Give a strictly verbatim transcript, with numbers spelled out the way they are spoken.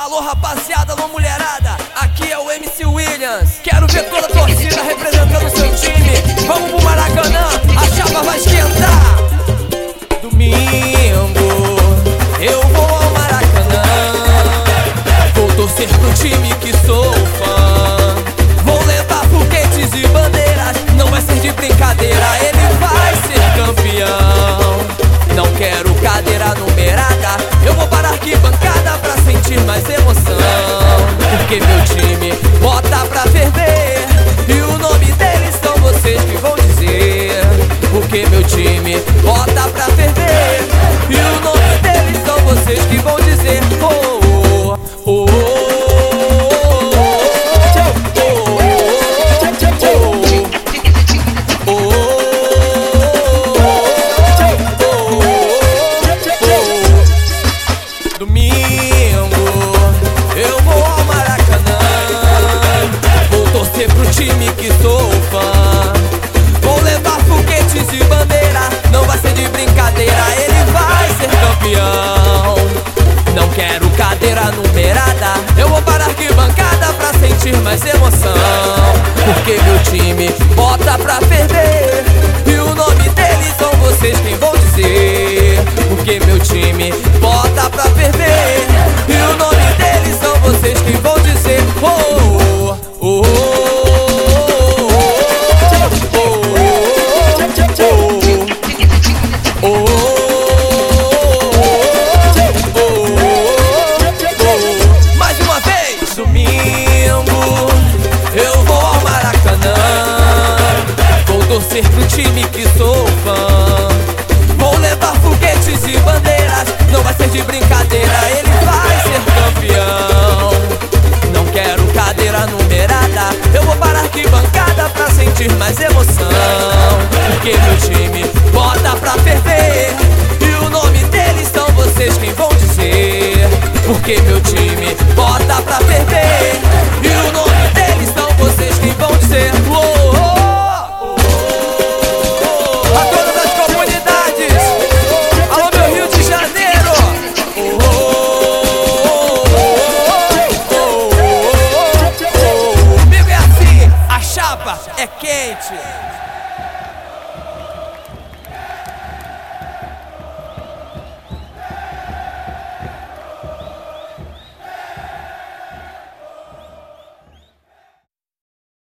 Alô rapaziada, alô mulherada, aqui é o M C Williams. Quero ver toda a torcida representando o seu time. Vamos pro Maracanã, a chapa vai esquentar. Domingo eu vou ao Maracanã, vou torcer pro time que sou fã. Vou levar foguetes e bandeiras, não vai ser de brincadeira, ele vai ser campeão. Não quero cadeira numerada, eu vou para a arquibancada pra sentir mais emoção. Porque meu time bota pra ferver, e o nome deles são vocês que vão dizer. Porque meu time bota pra ferver, e o nome deles são vocês que vão dizer. Oh, oh, oh, domingo eu vou ao Maracanã, vou torcer pro time que sou fã. Vou levar foguetes e bandeira, não vai ser de brincadeira, ele vai ser campeão. Não quero cadeira numerada, eu vou para a arquibancada pra sentir mais emoção. Porque meu time bota pra ferver, e o nome deles são vocês quem vão dizer. Porque meu time bota pra ferver, e o nome deles são vocês que vão dizer. Oh, oh, oh. Torcer pro time que sou fã, vou levar foguetes e bandeiras, não vai ser de brincadeira, ele vai ser campeão. Não quero cadeira numerada, eu vou para a arquibancada pra sentir mais emoção. Porque meu time bota pra ferver, e o nome deles são vocês quem vão dizer. Porque meu time bota pra ferver, e o nome deles são vocês quem vão dizer. Oh, oh. É quente.